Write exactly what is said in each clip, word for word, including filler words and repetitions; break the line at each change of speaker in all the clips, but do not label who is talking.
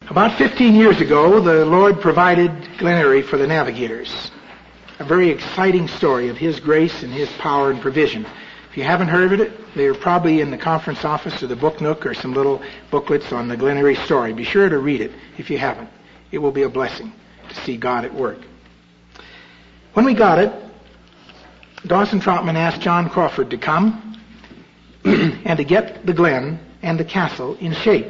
About fifteen years ago, the Lord provided Glen Eyrie for the Navigators. A very exciting story of His grace and His power and provision. If you haven't heard of it, they're probably in the conference office or the Book Nook or some little booklets on the Glen Eyrie story. Be sure to read it if you haven't. It will be a blessing to see God at work. When we got it, Dawson Trotman asked John Crawford to come and to get the Glen and the castle in shape.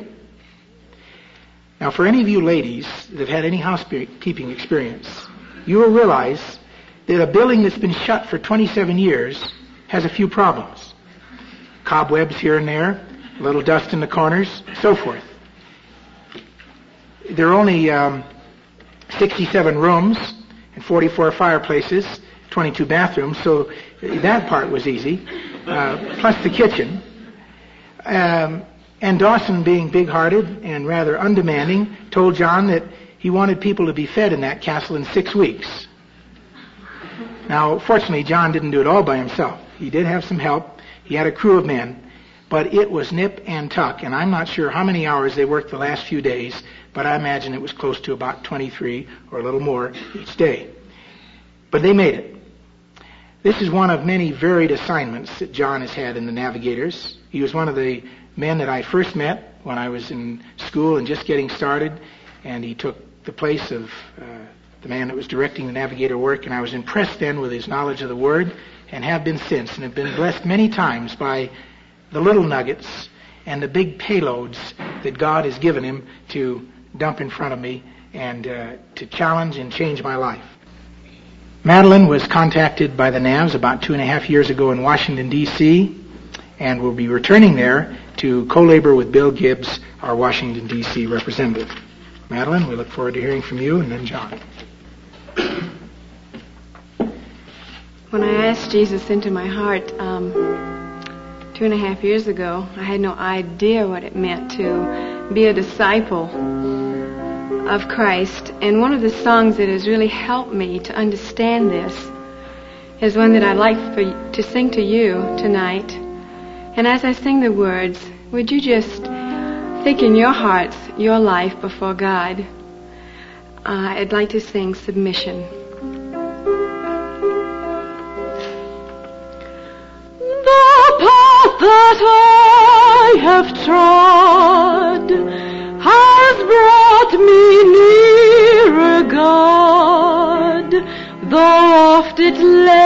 Now, for any of you ladies that have had any housekeeping experience, you will realize that a building that's been shut for twenty-seven years has a few problems. Cobwebs here and there, a little dust in the corners, so forth. There are only um, sixty-seven rooms and forty-four fireplaces, twenty-two bathrooms, so that part was easy, uh, plus the kitchen. Um, And Dawson, being big-hearted and rather undemanding, told John that he wanted people to be fed in that castle in six weeks. Now, fortunately, John didn't do it all by himself. He did have some help. He had a crew of men, but it was nip and tuck, and I'm not sure how many hours they worked the last few days, but I imagine it was close to about twenty-three or a little more each day. But they made it. This is one of many varied assignments that John has had in the Navigators. He was one of the men that I first met when I was in school and just getting started, and he took the place of uh, the man that was directing the Navigator work, and I was impressed then with his knowledge of the Word, and have been since, and have been blessed many times by the little nuggets and the big payloads that God has given him to dump in front of me and uh, to challenge and change my life. Madeline was contacted by the Navs about two and a half years ago in Washington, D C, and will be returning there to co-labor with Bill Gibbs, our Washington, D C representative. Madeline, we look forward to hearing from you, and then John.
When I asked Jesus into my heart um, two and a half years ago, I had no idea what it meant to be a disciple of Christ. And one of the songs that has really helped me to understand this is one that I'd like for you, to sing to you tonight. And as I sing the words, would you just think in your hearts, your life before God? Uh, I'd like to sing Submission. The path that I have trod has brought me nearer, God, though oft it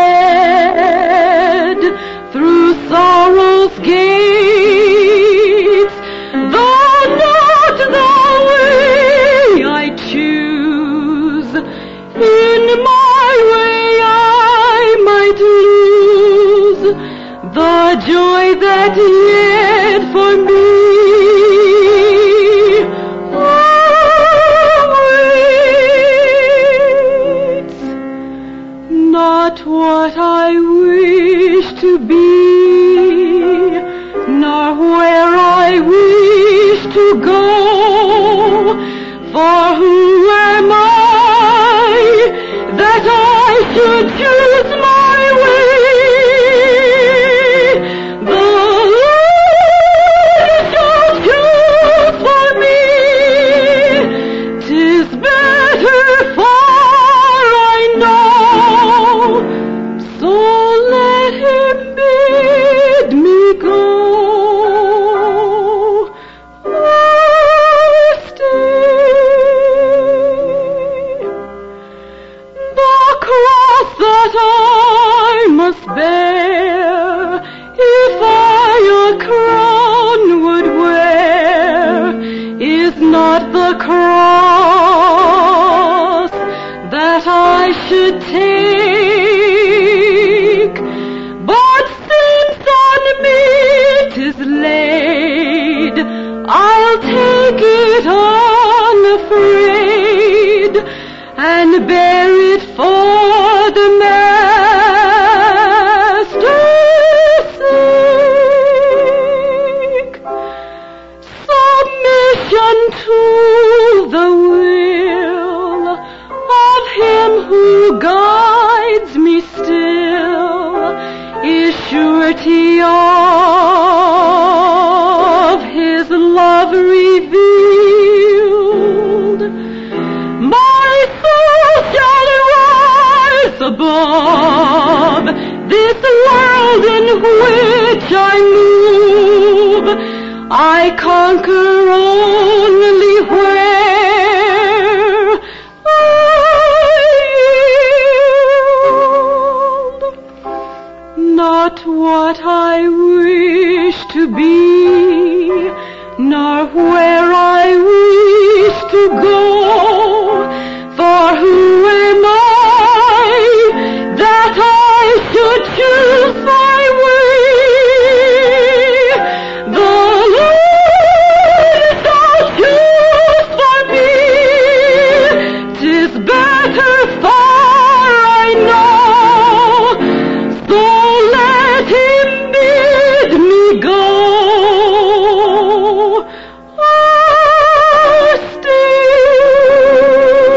led through sorrow's gates, though not the way I choose, in my way I might lose the joy that yet for me awaits. Not what I wish to be, nor where I wish to go, for who am I that I should choose my way? The Lord shall choose for me. 'Tis better far, I know, so let Him bid me go or stay. The cross that I must bear, if I a crown would wear, is not the cross that I should take, but since on me 'tis laid, I'll take it unafraid and bear it for the Master's sake. Submission to the will of Him who guides me still is surety of His love revealed.
world in which I move, I conquer only where I yield. Not what I wish to be, nor where I wish to go, for who am I that I should choose my way? The Lord shall choose for me. 'Tis better far, I know, so let Him bid me go. Or stay.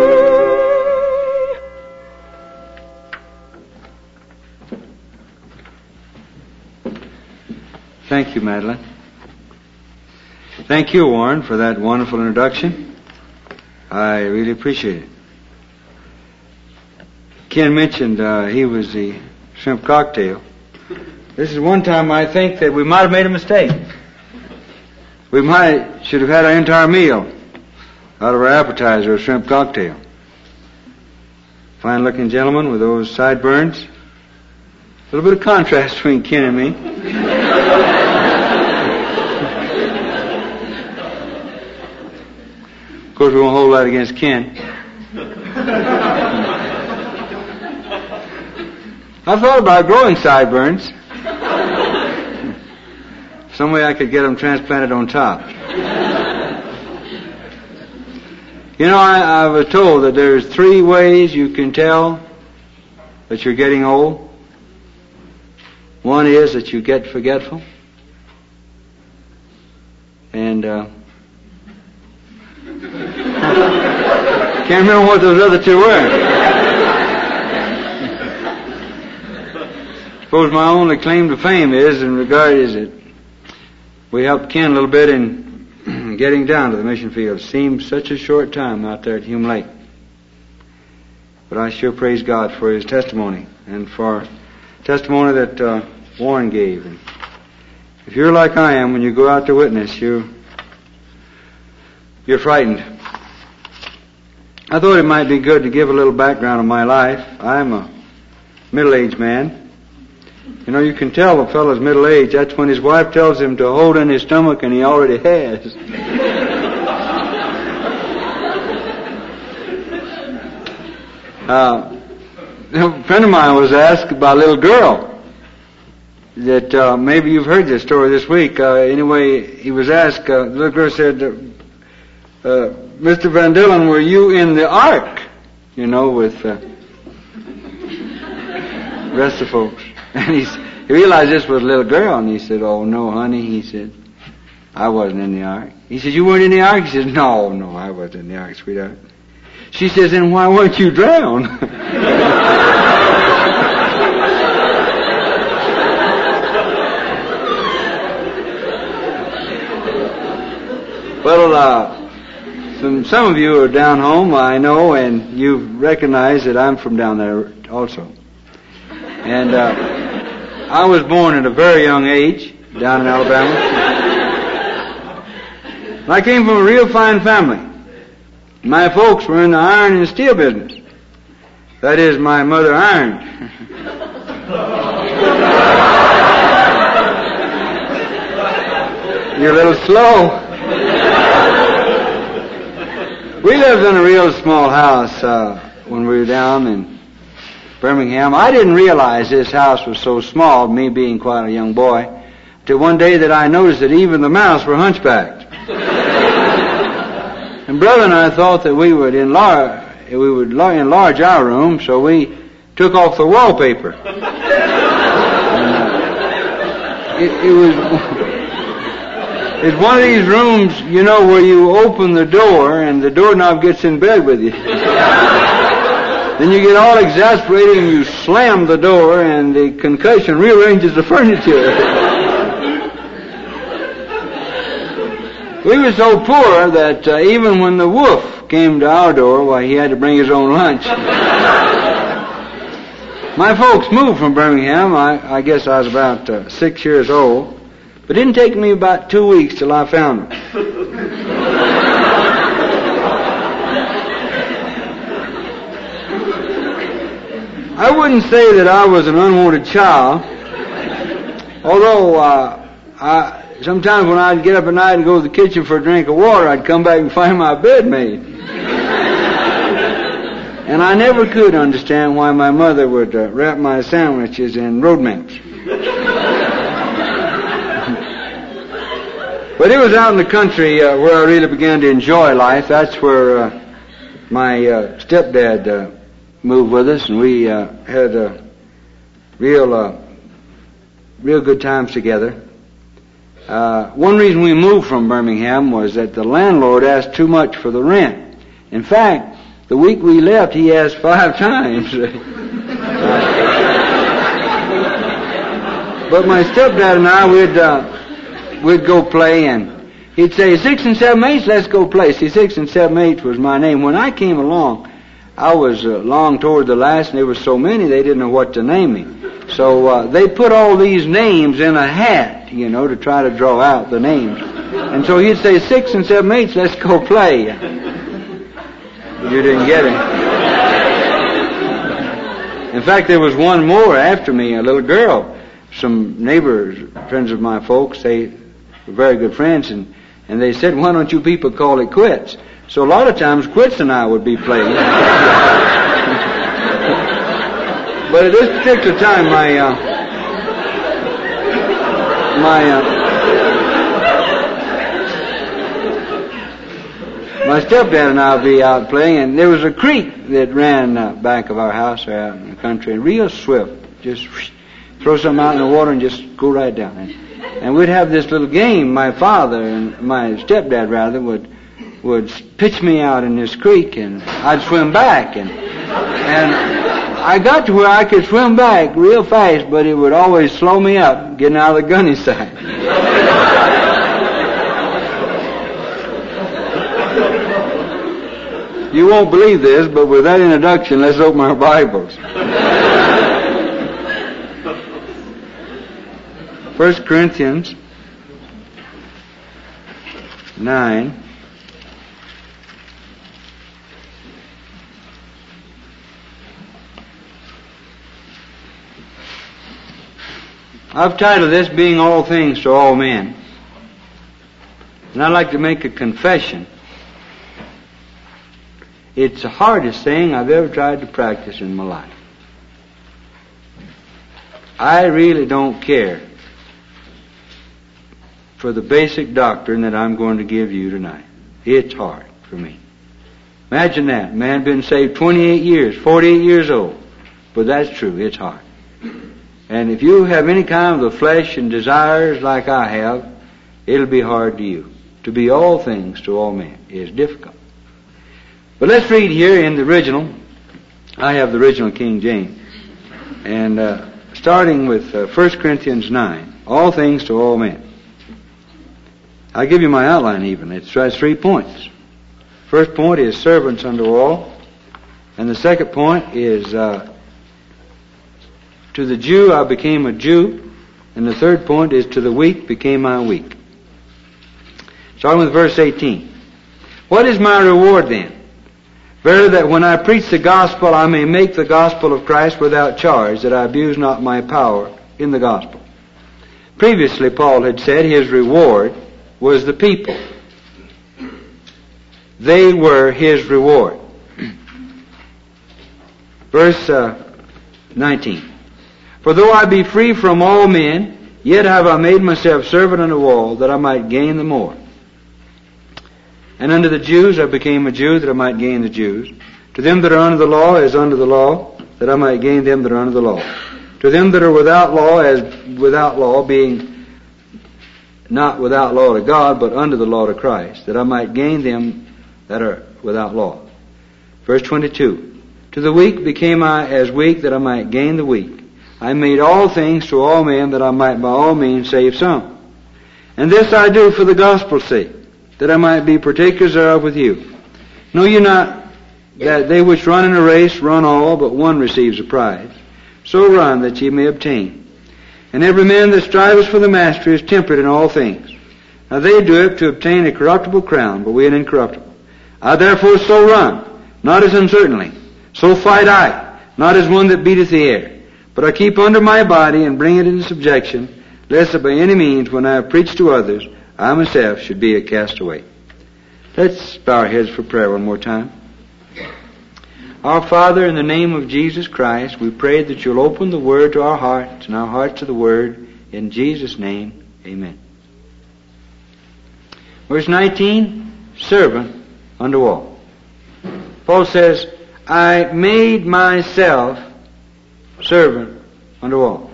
Thank you, Madeline. Thank you, Warren, for that wonderful introduction. I really appreciate it. Ken mentioned uh, he was the shrimp cocktail. This is one time I think that we might have made a mistake. We might should have had our entire meal out of our appetizer of shrimp cocktail. Fine-looking gentleman with those sideburns. A little bit of contrast between Ken and me. Of course, we won't hold that against Ken. I thought about growing sideburns. Some way I could get them transplanted on top. You know, I, I was told that there's three ways you can tell that you're getting old. One is that you get forgetful. And, uh, can't remember what those other two were. Suppose my only claim to fame is in regard is that we helped Ken a little bit in getting down to the mission field. It seemed such a short time out there at Hume Lake. But I sure praise God for his testimony and for testimony that uh, Warren gave. And if you're like I am, when you go out to witness, you you're frightened. I thought it might be good to give a little background of my life. I'm a middle-aged man. You know, you can tell a fellow's middle-aged. That's when his wife tells him to hold in his stomach and he already has. uh, a friend of mine was asked about a little girl that uh, maybe you've heard this story this week. Uh, anyway, he was asked, uh, the little girl said, uh, uh, Mister Van Dillon, were you in the ark? You know, with uh, the rest of the folks. And he, he realized this was a little girl, and he said, oh, no, honey. He said, I wasn't in the ark. He said, you weren't in the ark? He said, no, no, I wasn't in the ark, sweetheart. She says, then why weren't you drowned? Well, uh, some, some of you are down home, I know, and you've recognized that I'm from down there also. And uh, I was born at a very young age down in Alabama. And I came from a real fine family. My folks were in the iron and steel business. That is, my mother ironed. You're a little slow. We lived in a real small house uh, when we were down in Birmingham. I didn't realize this house was so small, me being quite a young boy, till one day that I noticed that even the mouse were hunchbacked. And Brother and I thought that we would enlarge, we would enlarge our room, so we took off the wallpaper. And, uh, it, it was it's one of these rooms, you know, where you open the door and the doorknob gets in bed with you. Then you get all exasperated and you slam the door and the concussion rearranges the furniture. We were so poor that uh, even when the wolf came to our door, why, he had to bring his own lunch. My folks moved from Birmingham. I, I guess I was about uh, six years old. But it didn't take me about two weeks till I found them. I wouldn't say that I was an unwanted child, although uh, I, sometimes when I'd get up at night and go to the kitchen for a drink of water, I'd come back and find my bed made. And I never could understand why my mother would uh, wrap my sandwiches in road maps. But it was out in the country uh, where I really began to enjoy life. That's where uh, my uh, stepdad uh, moved with us, and we uh, had uh, real, uh, real good times together. Uh, one reason we moved from Birmingham was that the landlord asked too much for the rent. In fact, the week we left, he asked five times. But my stepdad and I would uh, we'd go play, and he'd say, six and seven eighths, let's go play. See, six and seven eighths was my name. When I came along, I was uh, long toward the last, and there were so many they didn't know what to name me. So uh, they put all these names in a hat, you know, to try to draw out the names. And so he'd say, six and seven eighths, let's go play. You didn't get it. In fact, there was one more after me, a little girl. Some neighbors, friends of my folks, they were very good friends, and, and they said, why don't you people call it quits? So a lot of times, Quits and I would be playing. But at this particular time, my, uh, my, uh, My stepdad and I would be out playing, and there was a creek that ran uh, back of our house there out in the country, and real swift. Just whoosh, throw something out in the water and just go right down. And, and we'd have this little game. My father and my stepdad, rather, would would pitch me out in this creek, and I'd swim back. And and I got to where I could swim back real fast, but it would always slow me up getting out of the gunny side. You won't believe this, but with that introduction, let's open our Bibles. First Corinthians nine. I've titled this, Being All Things to All Men. And I'd like to make a confession. It's the hardest thing I've ever tried to practice in my life. I really don't care for the basic doctrine that I'm going to give you tonight. It's hard for me. Imagine that. Man been saved twenty-eight years, forty-eight years old. But that's true. It's hard. And if you have any kind of the flesh and desires like I have, it'll be hard to you. To be all things to all men is difficult. But let's read here in the original. I have the original King James. And uh, starting with uh, First Corinthians nine. All things to all men. I'll give you my outline even. It has three points. First point is servants unto all. And the second point is uh, to the Jew I became a Jew. And the third point is to the weak became I weak. Starting with verse eighteen. What is my reward then? Verily, that when I preach the gospel, I may make the gospel of Christ without charge, that I abuse not my power in the gospel. Previously, Paul had said his reward was the people. They were his reward. Verse uh, nineteen. For though I be free from all men, yet have I made myself servant unto all, that I might gain the more. And unto the Jews I became a Jew, that I might gain the Jews. To them that are under the law, as under the law, that I might gain them that are under the law. To them that are without law, as without law, being not without law to God, but under the law to Christ, that I might gain them that are without law. Verse twenty-two. To the weak became I as weak, that I might gain the weak. I made all things to all men, that I might by all means save some. And this I do for the gospel's sake, that I might be partakers thereof with you. Know you not that they which run in a race run all, but one receives a prize? so run that ye may obtain. And every man that striveth for the mastery is temperate in all things. Now they do it to obtain a corruptible crown, but we an incorruptible. I therefore so run, not as uncertainly. So fight I, not as one that beateth the air. But I keep under my body and bring it into subjection, lest that by any means, when I have preached to others, I myself should be a castaway. Let's bow our heads for prayer one more time. Our Father, in the name of Jesus Christ, we pray that you'll open the Word to our hearts and our hearts to the Word. In Jesus' name, amen. Verse nineteen, servant unto all. Paul says, I made myself servant unto all.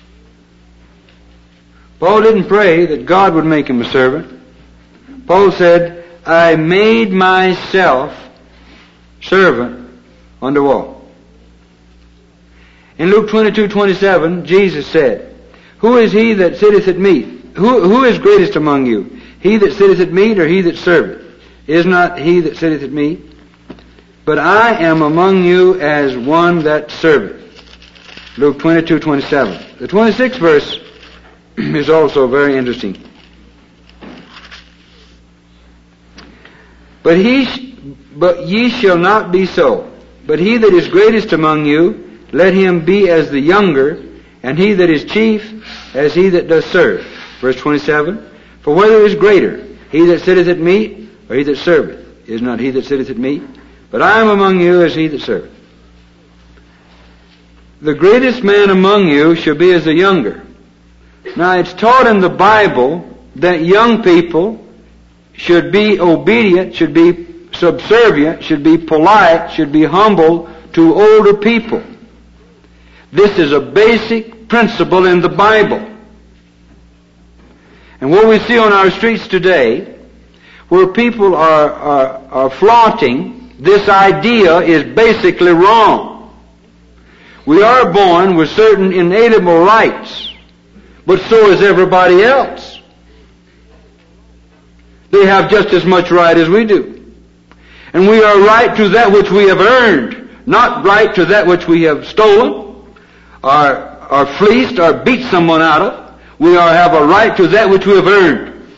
Paul didn't pray that God would make him a servant. Paul said, I made myself servant unto all. In Luke twenty-two twenty-seven, Jesus said, Who is he that sitteth at meat? Who, who is greatest among you? He that sitteth at meat, or he that serveth? Is not he that sitteth at meat? But I am among you as one that serveth. Luke twenty-two twenty-seven. The twenty-sixth verse is also very interesting. But he, sh- but ye shall not be so. But he that is greatest among you, let him be as the younger, and he that is chief, as he that does serve. Verse twenty-seven. For whether is greater, he that sitteth at meat, or he that serveth? Is not he that sitteth at meat? But I am among you as he that serveth. The greatest man among you shall be as the younger. Now it's taught in the Bible that young people should be obedient, should be subservient, should be polite, should be humble to older people. This is a basic principle in the Bible. And what we see on our streets today, where people are, are, are flaunting this idea, is basically wrong. We are born with certain inalienable rights, but so is everybody else. They have just as much right as we do. And we are right to that which we have earned, not right to that which we have stolen, or, or fleeced, or beat someone out of. We are have a right to that which we have earned.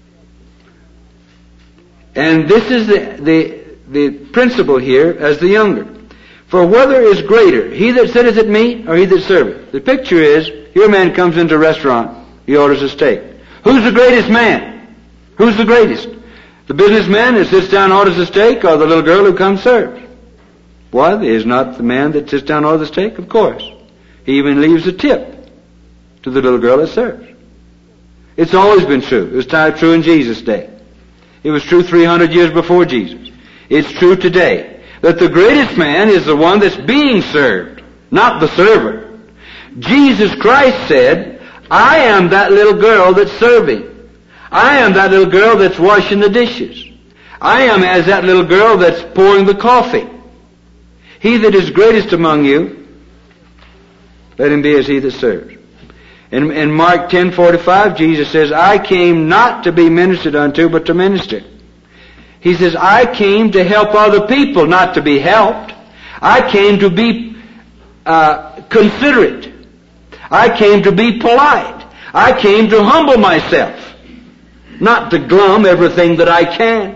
And this is the, the, the principle here as the younger. For whether is greater, he that sitteth at meat, or he that serveth? The picture is, here a man comes into a restaurant, he orders a steak. Who's the greatest man? Who's the greatest? The businessman that sits down and orders a steak, or the little girl who comes serves? What? Is not the man that sits down and orders the steak? Of course. He even leaves a tip to the little girl that serves. It's always been true. It was true in Jesus' day. It was true three hundred years before Jesus. It's true today. That the greatest man is the one that's being served, not the server. Jesus Christ said, I am that little girl that's serving. I am that little girl that's washing the dishes. I am as that little girl that's pouring the coffee. He that is greatest among you, let him be as he that serves. In, in Mark ten forty-five, Jesus says, I came not to be ministered unto, but to minister. He says, I came to help other people, not to be helped. I came to be uh, considerate. I came to be polite. I came to humble myself, not to glum everything that I can.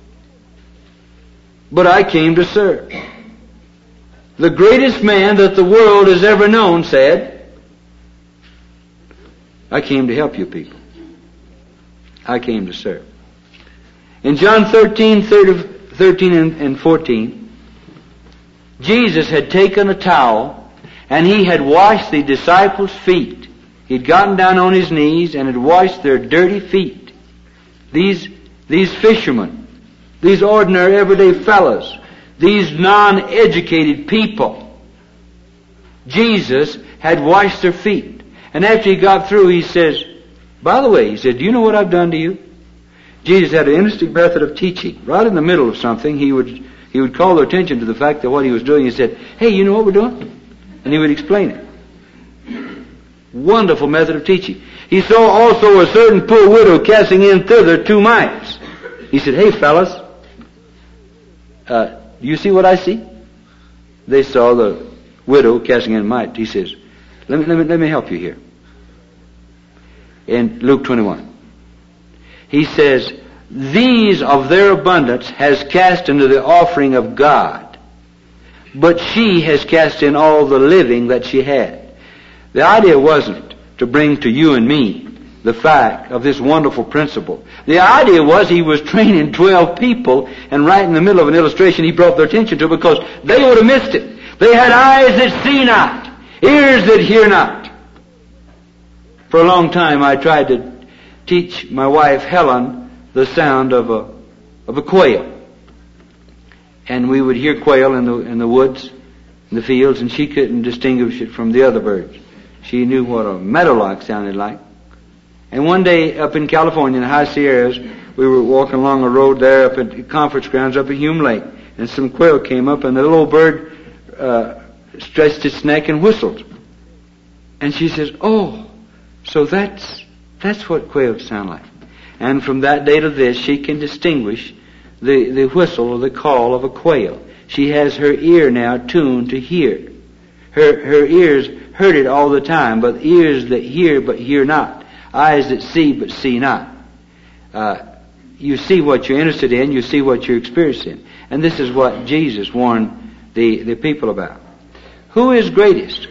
But I came to serve. The greatest man that the world has ever known said, I came to help you people. I came to serve. In John thirteen, thirteen and fourteen, Jesus had taken a towel and he had washed the disciples' feet. He'd gotten down on his knees and had washed their dirty feet. These, these fishermen, these ordinary everyday fellows, these non-educated people, Jesus had washed their feet. And after he got through, he says, by the way, he said, do you know what I've done to you? Jesus had an interesting method of teaching. Right in the middle of something, he would he would call their attention to the fact that what he was doing. He said, hey, you know what we're doing? And he would explain it. Wonderful method of teaching. He saw also a certain poor widow casting in thither two mites. He said, hey, fellas, uh, do you see what I see? They saw the widow casting in mite, he says, let me, let me, let me help you here. In Luke twenty-one. He says, these of their abundance has cast into the offering of God, but she has cast in all the living that she had. The idea wasn't to bring to you and me the fact of this wonderful principle. The idea was he was training twelve people, and right in the middle of an illustration he brought their attention to it because they would have missed it. They had eyes that see not, ears that hear not. For a long time I tried to teach my wife Helen the sound of a of a quail. And we would hear quail in the in the woods, in the fields, and she couldn't distinguish it from the other birds. She knew what a meadowlark sounded like. And one day up in California, in the high Sierras, we were walking along a road there up at the conference grounds up at Hume Lake, and some quail came up, and the little bird uh, stretched its neck and whistled. And she says, "Oh, so that's that's what quails sound like." And from that day to this, she can distinguish the, the whistle or the call of a quail. She has her ear now tuned to hear. Her her ears heard it all the time, but ears that hear but hear not. Eyes that see but see not. Uh, you see what you're interested in, you see what you're experiencing. And this is what Jesus warned the, the people about. Who is greatest?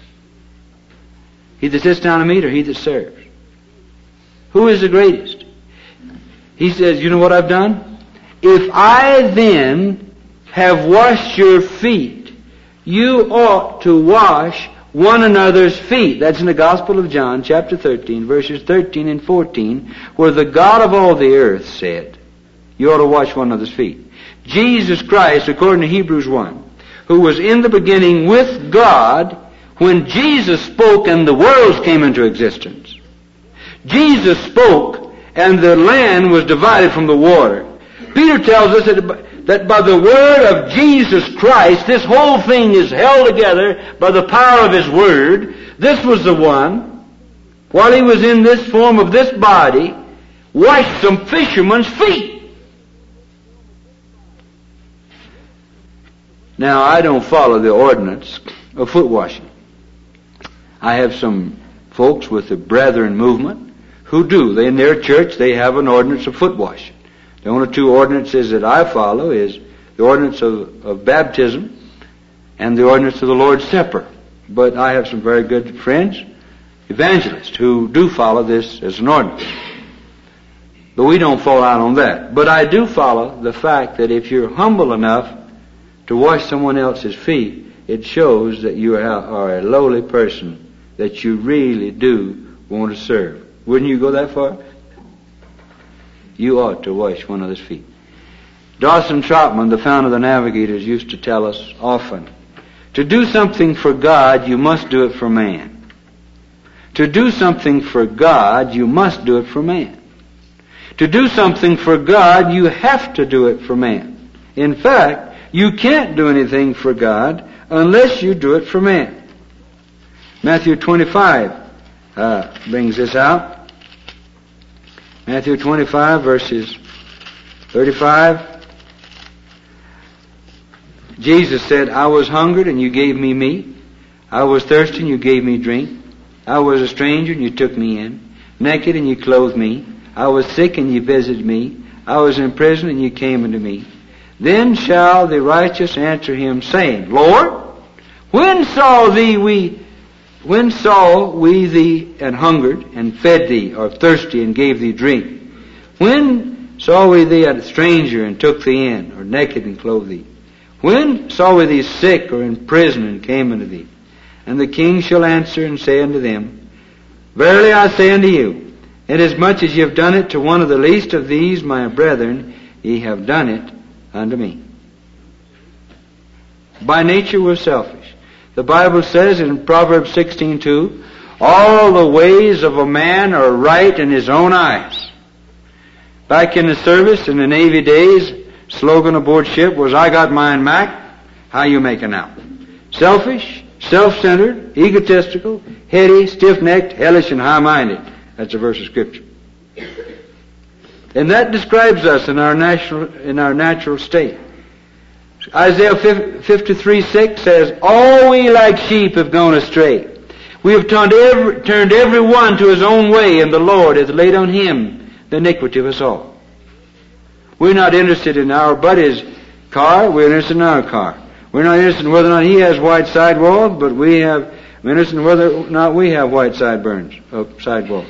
He that sits down to meat or he that serves? Who is the greatest? He says, you know what I've done? If I then have washed your feet, you ought to wash one another's feet. That's in the Gospel of John, chapter thirteen, verses thirteen and fourteen, where the God of all the earth said, you ought to wash one another's feet. Jesus Christ, according to Hebrews one, who was in the beginning with God, when Jesus spoke and the worlds came into existence. Jesus spoke and the land was divided from the water. Peter tells us that, that by the word of Jesus Christ, this whole thing is held together by the power of His word. This was the one, while He was in this form of this body, washed some fishermen's feet. Now, I don't follow the ordinance of foot washing. I have some folks with the Brethren movement who do. They, in their church, they have an ordinance of foot washing. The only two ordinances that I follow is the ordinance of, of baptism and the ordinance of the Lord's Supper. But I have some very good friends, evangelists, who do follow this as an ordinance. But we don't fall out on that. But I do follow the fact that if you're humble enough to wash someone else's feet, it shows that you are a lowly person, that you really do want to serve. Wouldn't you go that far? You ought to wash one another's feet. Dawson Trotman, the founder of the Navigators, used to tell us often, to do something for God, you must do it for man. To do something for God, you must do it for man. To do something for God, you have to do it for man. In fact, you can't do anything for God unless you do it for man. Matthew twenty-five uh, brings this out. Matthew twenty-five, verses thirty-five. Jesus said, I was hungered and you gave me meat. I was thirsty and you gave me drink. I was a stranger and you took me in. Naked and you clothed me. I was sick and you visited me. I was in prison and you came unto me. Then shall the righteous answer him, saying, Lord, when saw thee we When saw we thee and hungered, and fed thee, or thirsty, and gave thee drink? When saw we thee a stranger, and took thee in, or naked, and clothed thee? When saw we thee sick, or in prison, and came unto thee? And the king shall answer and say unto them, Verily I say unto you, inasmuch as ye have done it to one of the least of these my brethren, ye have done it unto me. By nature we're selfish. The Bible says in Proverbs sixteen two, all the ways of a man are right in his own eyes. Back in the service in the Navy days, slogan aboard ship was, I got mine, Mac. How you making out? Selfish, self-centered, egotistical, heady, stiff-necked, hellish, and high-minded. That's a verse of Scripture. And that describes us in our natural, in our natural state. Isaiah fifty-three six says, all we like sheep have gone astray. We have turned every, turned every one to his own way, and the Lord hath laid on him the iniquity of us all. We're not interested in our buddy's car, we're interested in our car. We're not interested in whether or not he has white sidewalls, but we have, we're interested in whether or not we have white sideburns, uh, sidewalls.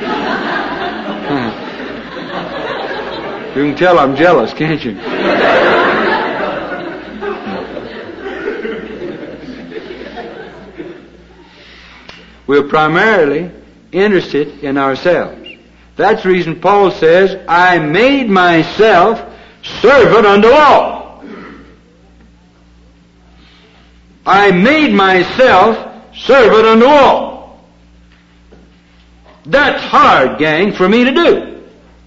You can tell I'm jealous, can't you? We're primarily interested in ourselves. That's the reason Paul says, I made myself servant unto all. I made myself servant unto all. That's hard, gang, for me to do.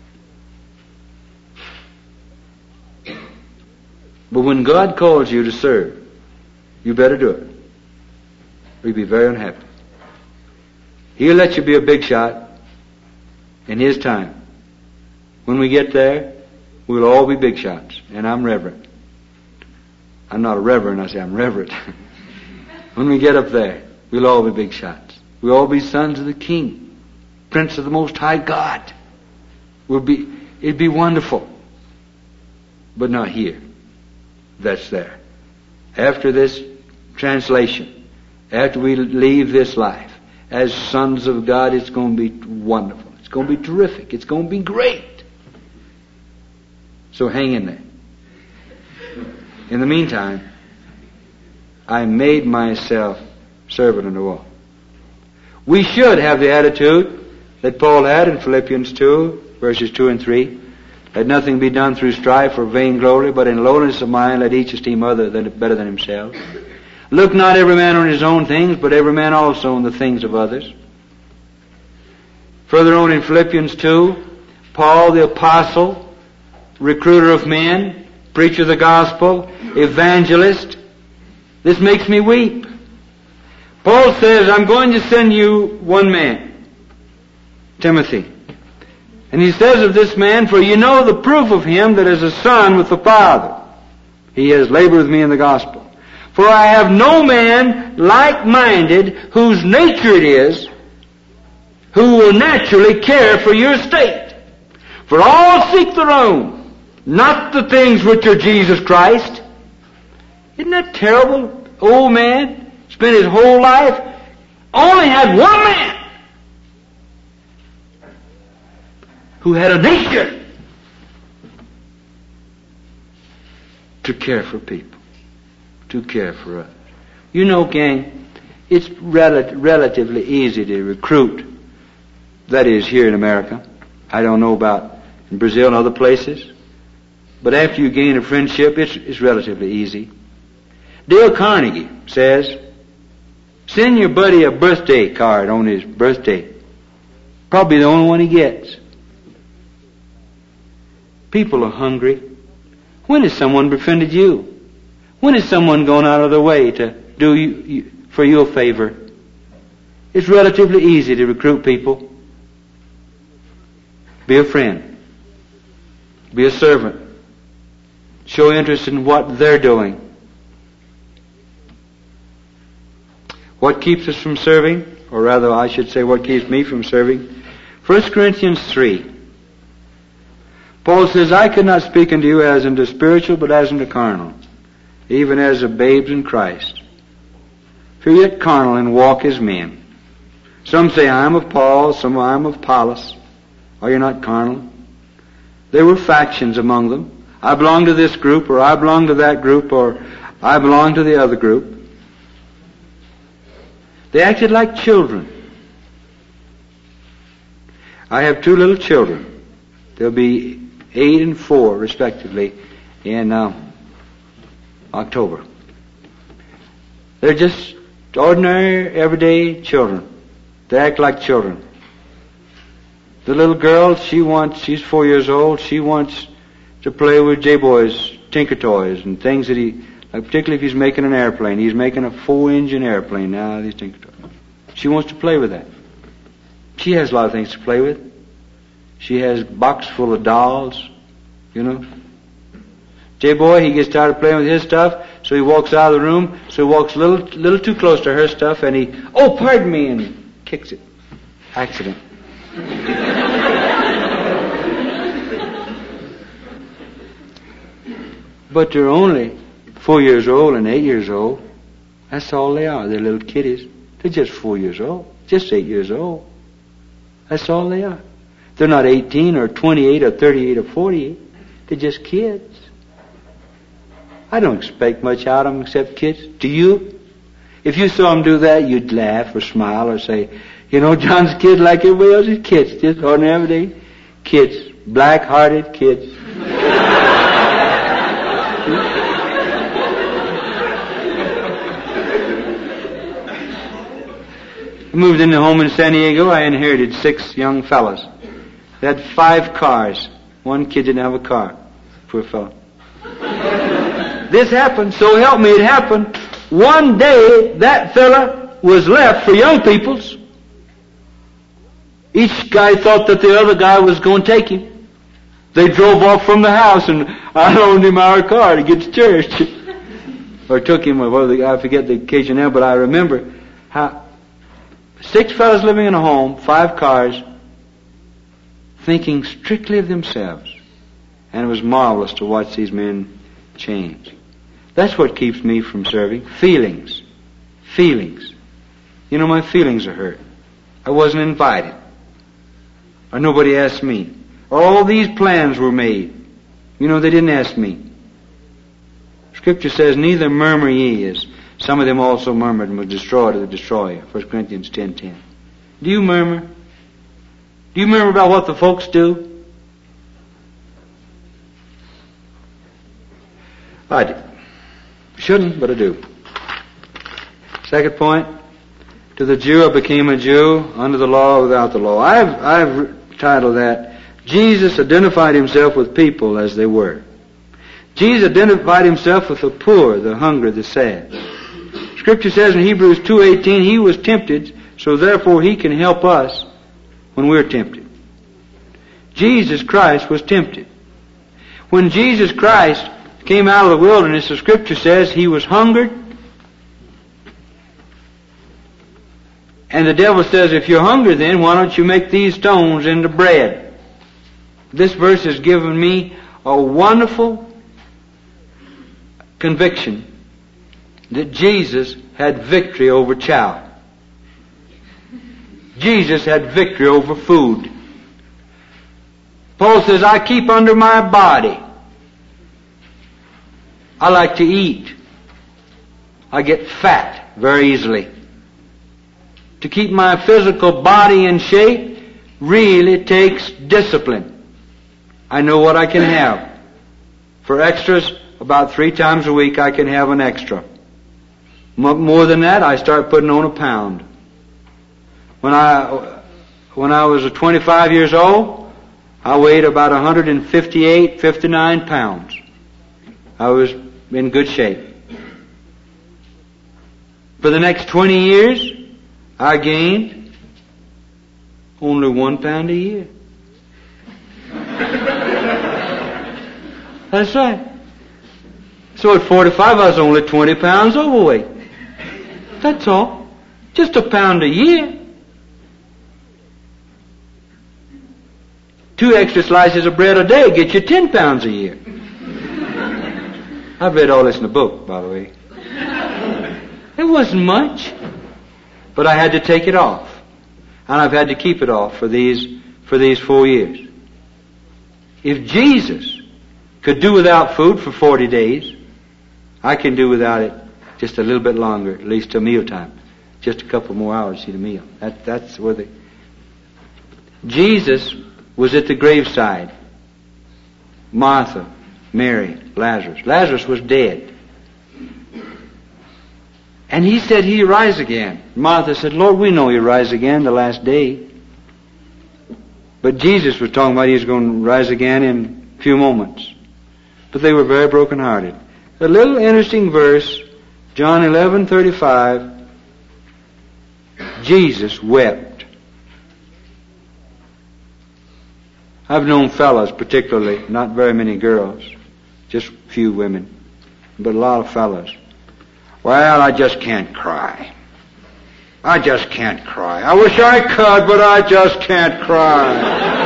But when God calls you to serve, you better do it, or you'll be very unhappy. He'll let you be a big shot in His time. When we get there, we'll all be big shots, and I'm reverent. I'm not a reverend, I say I'm reverent. When we get up there, we'll all be big shots. We'll all be sons of the King, Prince of the Most High God. We'll be, it'd be wonderful. But not here. That's there. After this translation, after we leave this life, as sons of God, it's going to be wonderful. It's going to be terrific. It's going to be great. So hang in there. In the meantime, I made myself servant unto all. We should have the attitude that Paul had in Philippians two, verses two and three. Let nothing be done through strife or vainglory, but in lowliness of mind let each esteem other than better than himself. Look not every man on his own things, but every man also on the things of others. Further on in Philippians two, Paul the apostle, recruiter of men, preacher of the gospel, evangelist. This makes me weep. Paul says, I'm going to send you one man, Timothy. And he says of this man, for you know the proof of him that is a son with the Father. He has labored with me in the gospel. For I have no man like-minded whose nature it is, who will naturally care for your state. For all seek their own, not the things which are Jesus Christ. Isn't that terrible? Old man, spent his whole life, only had one man who had a nature to care for people, to care for others. You know, gang, it's rel- relatively easy to recruit. That is, here in America. I don't know about in Brazil and other places. But after you gain a friendship, it's, it's relatively easy. Dale Carnegie says, send your buddy a birthday card on his birthday. Probably the only one he gets. People are hungry. When has someone befriended you? When has someone gone out of their way to do you, you, for you a favor? It's relatively easy to recruit people. Be a friend. Be a servant. Show interest in what they're doing. What keeps us from serving? Or rather, I should say, what keeps me from serving? First Corinthians three. Paul says, I could not speak unto you as unto spiritual, but as unto carnal, even as of babes in Christ. For yet carnal and walk as men. Some say, I am of Paul, some I am of Apollos. Are you not carnal? There were factions among them. I belong to this group, or I belong to that group, or I belong to the other group. They acted like children. I have two little children. They'll be eight and four, respectively, in uh, October. They're just ordinary, everyday children. They act like children. The little girl, she wants, she's four years old, she wants to play with J-Boy's Tinker Toys and things that he, like particularly if he's making an airplane. He's making a four-engine airplane now, these Tinker Toys. She wants to play with that. She has a lot of things to play with. She has a box full of dolls, you know. J-boy, he gets tired of playing with his stuff, so he walks out of the room, so he walks a little, little too close to her stuff, and he, oh, pardon me, and he kicks it. Accident. But they're only four years old and eight years old. That's all they are. They're little kiddies. They're just four years old. Just eight years old. That's all they are. They're not eighteen or twenty-eight or thirty-eight or forty-eight. They're just kids. I don't expect much out of them except kids. Do you? If you saw them do that, you'd laugh or smile or say, you know, John's kid like everybody else's kids. Just ordinary everyday kids. Black-hearted kids. I moved into a home in San Diego. I inherited six young fellas. They had five cars. One kid didn't have a car. Poor fellow. This happened, so help me, it happened. One day, that fella was left for young peoples. Each guy thought that the other guy was going to take him. They drove off from the house, and I loaned him our car to get to church. Or took him, or whatever, I forget the occasion now, but I remember how six fellas living in a home, five cars, thinking strictly of themselves. And it was marvelous to watch these men change. That's what keeps me from serving. Feelings. Feelings. You know, my feelings are hurt. I wasn't invited. Or nobody asked me. All these plans were made. You know, they didn't ask me. Scripture says, neither murmur ye, as some of them also murmured and were destroyed of the destroyer. First Corinthians ten ten. Do you murmur? Do you murmur about what the folks do? I do. Shouldn't, but I do. Second point, to the Jew I became a Jew, under the law or without the law. I've, I've titled that, Jesus identified himself with people as they were. Jesus identified himself with the poor, the hungry, the sad. Scripture says in Hebrews two eighteen, he was tempted, so therefore he can help us when we're tempted. Jesus Christ was tempted. When Jesus Christ came out of the wilderness, the Scripture says he was hungered. And the devil says, if you're hungry then, why don't you make these stones into bread? This verse has given me a wonderful conviction that Jesus had victory over chow. Jesus had victory over food. Paul says, I keep under my body. I like to eat. I get fat very easily. To keep my physical body in shape really takes discipline. I know what I can have. For extras, about three times a week I can have an extra. More than that, I start putting on a pound. When I when I was twenty-five years old, I weighed about one hundred fifty-eight, fifty-nine pounds. I was in good shape. For the next twenty years, I gained only one pound a year. That's right. So at forty-five, I was only twenty pounds overweight. That's all. Just a pound a year. Two extra slices of bread a day get you ten pounds a year. I've read all this in a book, by the way. It wasn't much. But I had to take it off. And I've had to keep it off for these, for these four years. If Jesus could do without food for forty days, I can do without it just a little bit longer, at least till mealtime. Just a couple more hours to eat a meal. That, that's where the... Jesus was at the graveside. Martha, Mary, Lazarus. Lazarus was dead. And he said he'd rise again. Martha said, Lord, we know he'll rise again the last day. But Jesus was talking about he was going to rise again in a few moments. But they were very broken-hearted. A little interesting verse, John eleven thirty-five. Jesus wept. I've known fellas, particularly, not very many girls, just a few women, but a lot of fellas. Well, I just can't cry. I just can't cry. I wish I could, but I just can't cry.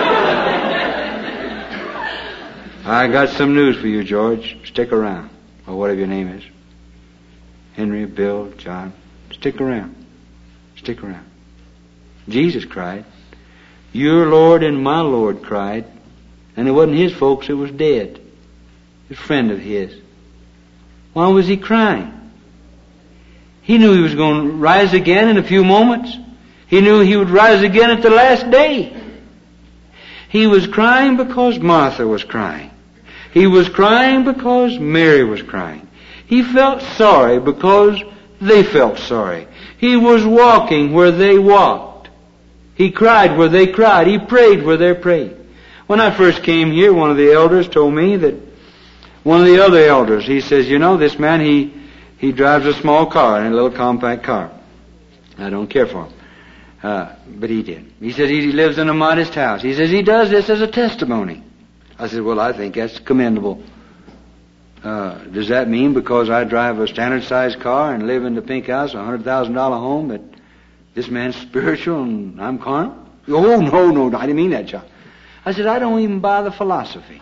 I got some news for you, George. Stick around, or whatever your name is. Henry, Bill, John. Stick around. Stick around. Jesus cried. Your Lord and my Lord cried. And it wasn't his folks, it was dead. A friend of his. Why was he crying? He knew he was going to rise again in a few moments. He knew he would rise again at the last day. He was crying because Martha was crying. He was crying because Mary was crying. He felt sorry because they felt sorry. He was walking where they walked. He cried where they cried. He prayed where they prayed. When I first came here, one of the elders told me that one of the other elders, he says, you know, this man, he, he drives a small car, a little compact car. I don't care for him. Uh, but he did. He said he lives in a modest house. He says he does this as a testimony. I said, well, I think that's commendable. Uh, does that mean because I drive a standard-sized car and live in the pink house, a one hundred thousand dollars home, that this man's spiritual and I'm carnal? Oh, no, no, I didn't mean that, John. I said, I don't even buy the philosophy.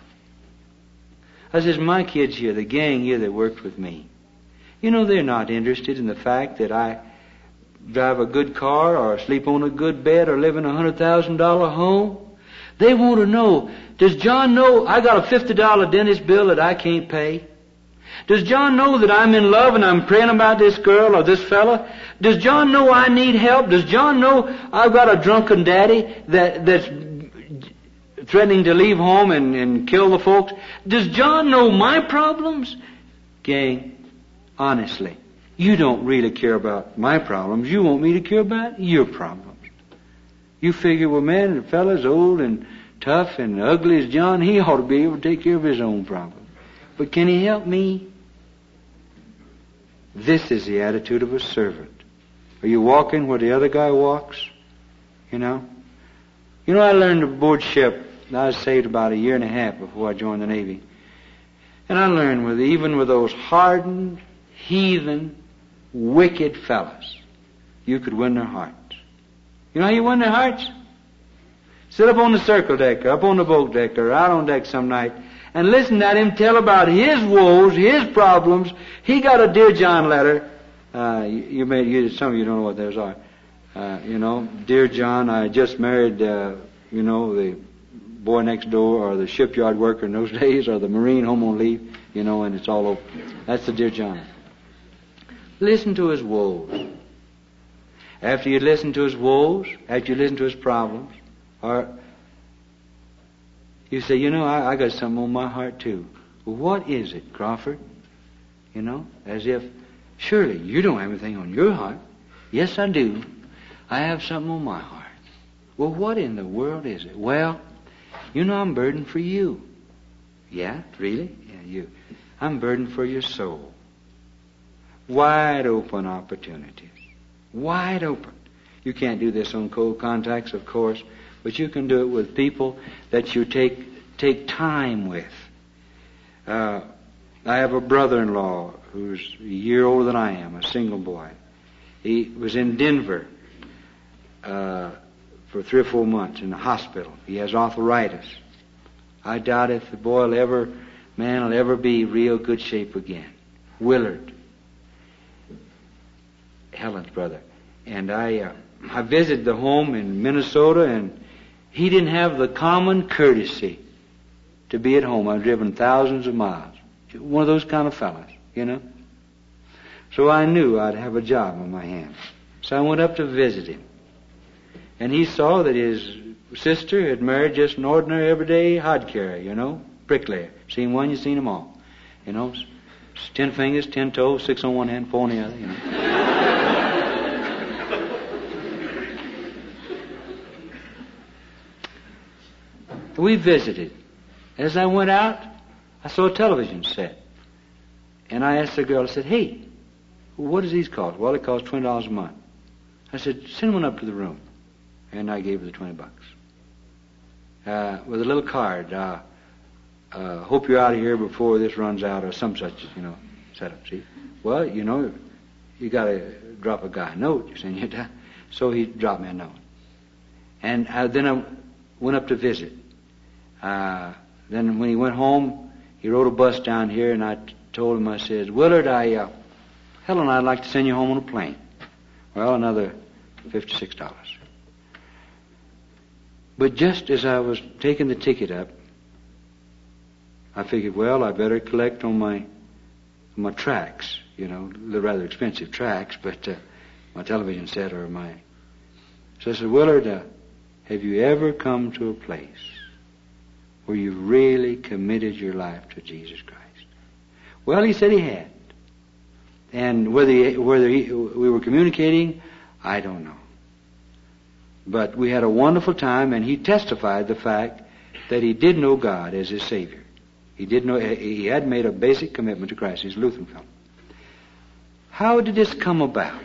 I says, my kids here, the gang here that worked with me, you know, they're not interested in the fact that I drive a good car or sleep on a good bed or live in a one hundred thousand dollars home. They want to know, does John know I got a fifty dollars dentist bill that I can't pay? Does John know that I'm in love and I'm praying about this girl or this fella? Does John know I need help? Does John know I've got a drunken daddy that, that's threatening to leave home and, and kill the folks? Does John know my problems? Gang, honestly, you don't really care about my problems. You want me to care about your problems. You figure, well, man, the fella's old and tough and ugly as John, he ought to be able to take care of his own problems. But can he help me? This is the attitude of a servant. Are you walking where the other guy walks? You know? You know, I learned aboard ship. I was saved about a year and a half before I joined the Navy. And I learned with even with those hardened, heathen, wicked fellas, you could win their hearts. You know how you win their hearts? Sit up on the circle deck, or up on the boat deck, or out on deck some night, and listen to him tell about his woes, his problems. He got a Dear John letter. Uh, you, you may, you, some of you don't know what those are. Uh, you know, Dear John, I just married, uh, you know, the boy next door, or the shipyard worker in those days, or the Marine home on leave, you know, and it's all over. That's the Dear John. Listen to his woes. After you listen to his woes, after you listen to his problems, or you say, you know, I, I got something on my heart too. Well, what is it, Crawford? You know, as if, surely you don't have anything on your heart. Yes, I do. I have something on my heart. Well, what in the world is it? Well, you know, I'm burdened for you. Yeah, really? Yeah, you. I'm burdened for your soul. Wide open opportunities. Wide open. You can't do this on cold contacts, of course, but you can do it with people that you take take time with. Uh, I have a brother-in-law who's a year older than I am, a single boy. He was in Denver uh, for three or four months in the hospital. He has arthritis. I doubt if the boy will ever, man, will ever be real good shape again. Willard, Helen's brother. And I, uh, I visited the home in Minnesota, and he didn't have the common courtesy to be at home. I've driven thousands of miles. One of those kind of fellas, you know. So I knew I'd have a job on my hands. So I went up to visit him. And he saw that his sister had married just an ordinary, everyday hod carrier, you know, bricklayer. Seen one, you seen them all. You know, ten fingers, ten toes, six on one hand, four on the other, you know. We visited. As I went out, I saw a television set. And I asked the girl, I said, hey, what does these cost? Well, it costs twenty dollars a month. I said, send one up to the room. And I gave her the twenty bucks. Uh, with a little card, uh, uh, hope you're out of here before this runs out, or some such, you know, setup. See? Well, you know, you got to drop a guy a note. You're saying you're done. So he dropped me a note. And uh, then I went up to visit. Uh, then when he went home, he rode a bus down here, and I t- told him, I said, Willard, I, uh, Helen, I'd like to send you home on a plane. Well, another fifty-six dollars. But just as I was taking the ticket up, I figured, well, I better collect on my my tracks, you know, the rather expensive tracks, but uh, my television set or my... So I said, Willard, uh, have you ever come to a place where you really committed your life to Jesus Christ? Well, he said he had. And whether he, whether he, we were communicating, I don't know. But we had a wonderful time, and he testified the fact that he did know God as his Savior. He did know, he had made a basic commitment to Christ. He's a Lutheran fellow. How did this come about?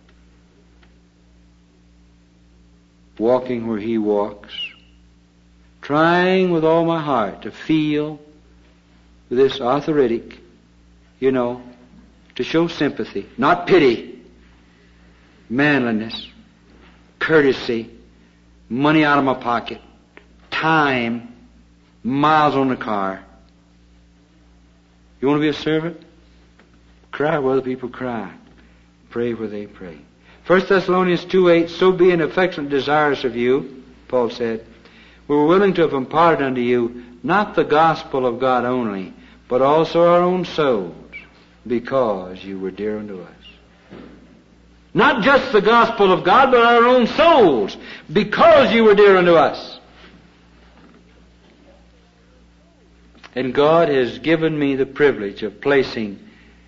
Walking where he walks, trying with all my heart to feel this arthritic, you know, to show sympathy, not pity, manliness, courtesy, money out of my pocket, time, miles on the car. You want to be a servant? Cry where other people cry. Pray where they pray. First Thessalonians two eight, so being affectionate desirous of you, Paul said, we were willing to have imparted unto you not the gospel of God only, but also our own souls, because you were dear unto us. Not just the gospel of God, but our own souls, because you were dear unto us. And God has given me the privilege of placing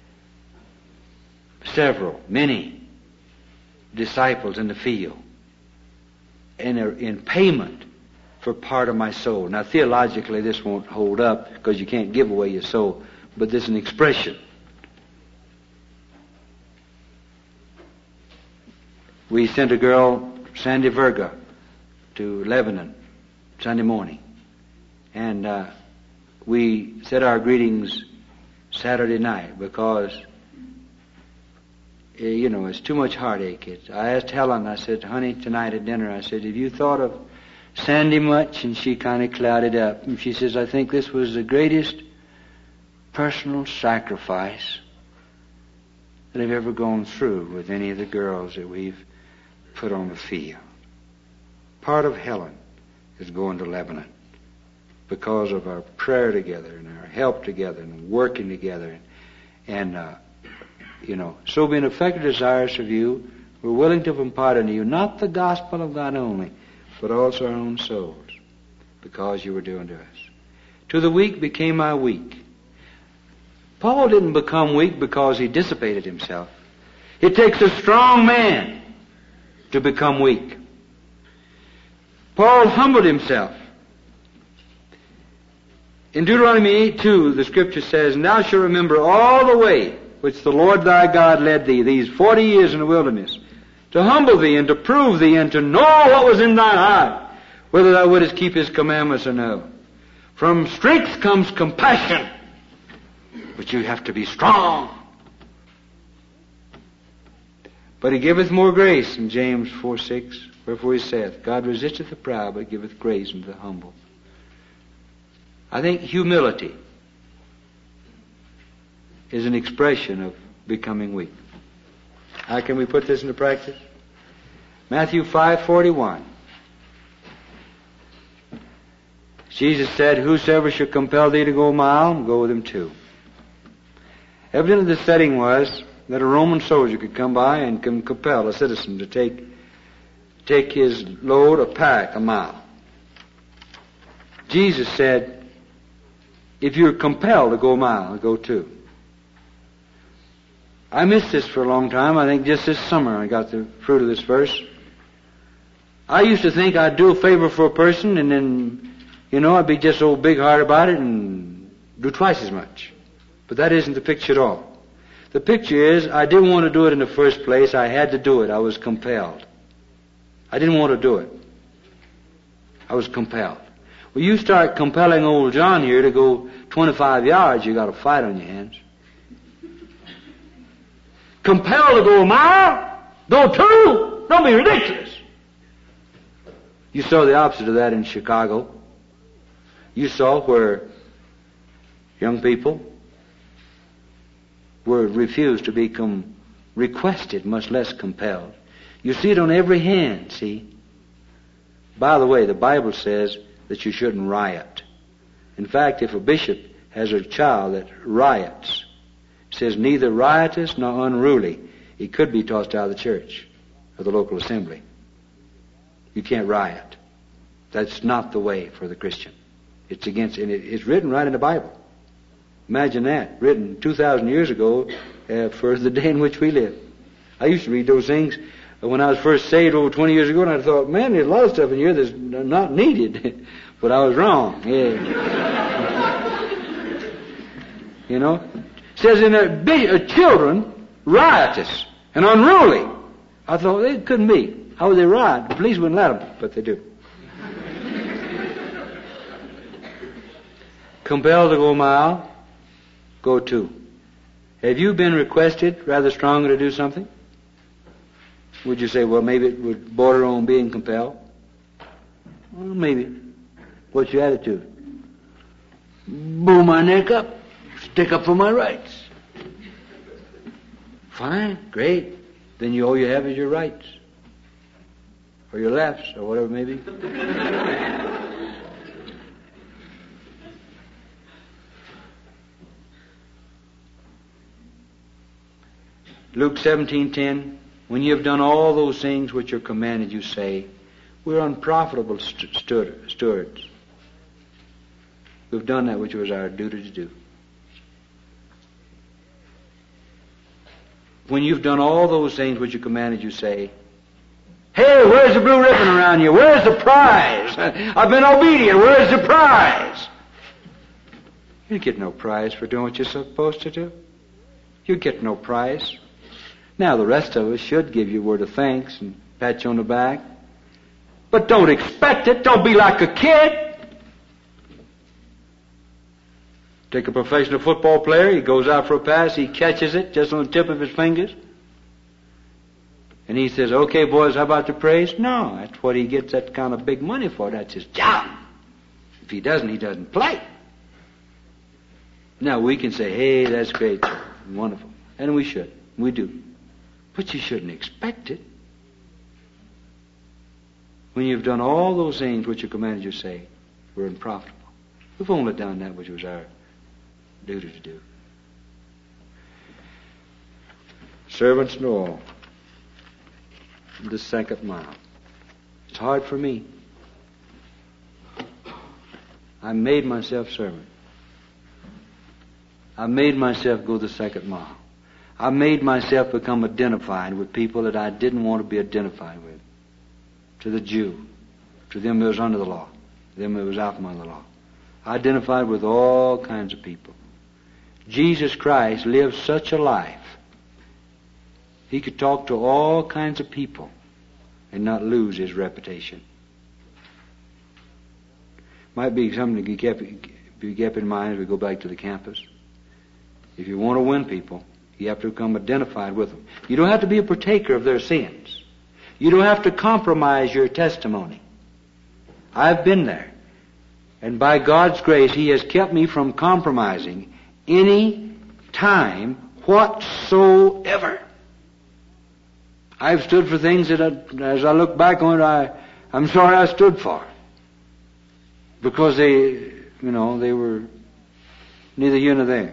several, many disciples in the field in, a, in payment for part of my soul. Now, theologically, this won't hold up because you can't give away your soul, but there's an expression. We sent a girl, Sandy Verga, to Lebanon Sunday morning, and uh, we said our greetings Saturday night because, you know, it's too much heartache. It's, I asked Helen, I said, honey, tonight at dinner, I said, have you thought of Sandy much? And she kind of clouded up. And she says, I think this was the greatest personal sacrifice that I've ever gone through with any of the girls that we've put on the field. Part of Helen is going to Lebanon because of our prayer together and our help together and working together. And, uh, you know, so being affected desirous of you, we're willing to impart unto you not the gospel of God only, but also our own souls, because you were doing to us. To the weak became I weak. Paul didn't become weak because he dissipated himself. It takes a strong man to become weak. Paul humbled himself. In Deuteronomy eight two, the scripture says, and thou shalt remember all the way which the Lord thy God led thee these forty years in the wilderness, to humble thee and to prove thee and to know what was in thine heart, whether thou wouldest keep his commandments or no. From strength comes compassion, but you have to be strong. But he giveth more grace in James four six, wherefore he saith, God resisteth the proud, but giveth grace unto the humble. I think humility is an expression of becoming weak. How can we put this into practice? Matthew five forty-one. Jesus said, whosoever shall compel thee to go a mile, go with him too. Evidently the setting was that a Roman soldier could come by and can compel a citizen to take take his load or pack a mile. Jesus said, if you're compelled to go a mile, go two. I missed this for a long time. I think just this summer I got the fruit of this verse. I used to think I'd do a favor for a person and then, you know, I'd be just so big-hearted about it and do twice as much. But that isn't the picture at all. The picture is I didn't want to do it in the first place. I had to do it. I was compelled. I didn't want to do it. I was compelled. Well, you start compelling old John here to go twenty-five yards, you got a fight on your hands. Compelled to go a mile? Go two? Don't be ridiculous. You saw the opposite of that in Chicago. You saw where young people were refused to become requested, much less compelled. You see it on every hand, see? By the way, the Bible says that you shouldn't riot. In fact, if a bishop has a child that riots, it says neither riotous nor unruly, he could be tossed out of the church or the local assembly. You can't riot. That's not the way for the Christian. It's against, and it, it's written right in the Bible. Imagine that, written two thousand years ago uh, for the day in which we live. I used to read those things when I was first saved over twenty years ago, and I thought, man, there's a lot of stuff in here that's not needed. But I was wrong. Yeah. You know? It says in there, be, uh, children riotous and unruly. I thought, they couldn't be. How would they riot? The police wouldn't let them, but they do. Compelled to go a mile, go two. Have you been requested rather strongly to do something? Would you say, well, maybe it would border on being compelled? Well, maybe. What's your attitude? Bow my neck up. Stick up for my rights. Fine, great. Then you all you have is your rights. Or your lefts, or whatever it may be. Luke seventeen ten, when you have done all those things which are commanded, you say, we're unprofitable st- st- stewards. We've done that which was our duty to do. When you've done all those things which are commanded, you say, hey, where's the blue ribbon around you? Where's the prize? I've been obedient. Where's the prize? You get no prize for doing what you're supposed to do. You get no prize. Now, the rest of us should give you a word of thanks and pat you on the back. But don't expect it. Don't be like a kid. Take a professional football player. He goes out for a pass. He catches it just on the tip of his fingers. And he says, okay, boys, how about the praise? No, that's what he gets that kind of big money for. That's his job. If he doesn't, he doesn't play. Now, we can say, hey, that's great. Wonderful. And we should. We do. But you shouldn't expect it. When you've done all those things which are commanded, you say, we're unprofitable. We've only done that which was our duty to do. Servants and all. The second mile. It's hard for me. I made myself servant. I made myself go the second mile. I made myself become identified with people that I didn't want to be identified with. To the Jew, to them that was under the law, to them that was out from under the law. I identified with all kinds of people. Jesus Christ lived such a life. He could talk to all kinds of people and not lose his reputation. Might be something to keep, be kept in mind as we go back to the campus. If you want to win people, you have to become identified with them. You don't have to be a partaker of their sins. You don't have to compromise your testimony. I've been there. And by God's grace, He has kept me from compromising any time whatsoever. I've stood for things that, I, as I look back on it, I, I'm sorry I stood for. Because they, you know, they were neither here nor there.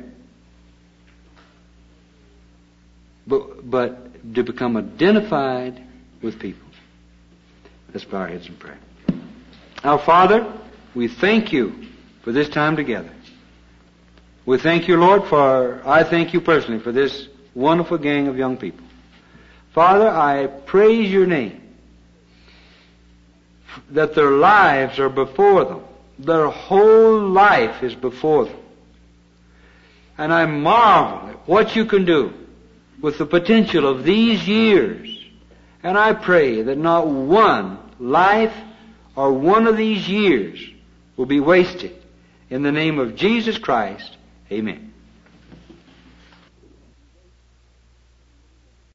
But, but to become identified with people. Let's bow our heads and pray. Our Father, we thank you for this time together. We thank you, Lord, for, I thank you personally for this wonderful gang of young people. Father, I praise your name that their lives are before them. Their whole life is before them. And I marvel at what you can do with the potential of these years. And I pray that not one life or one of these years will be wasted. In the name of Jesus Christ, amen.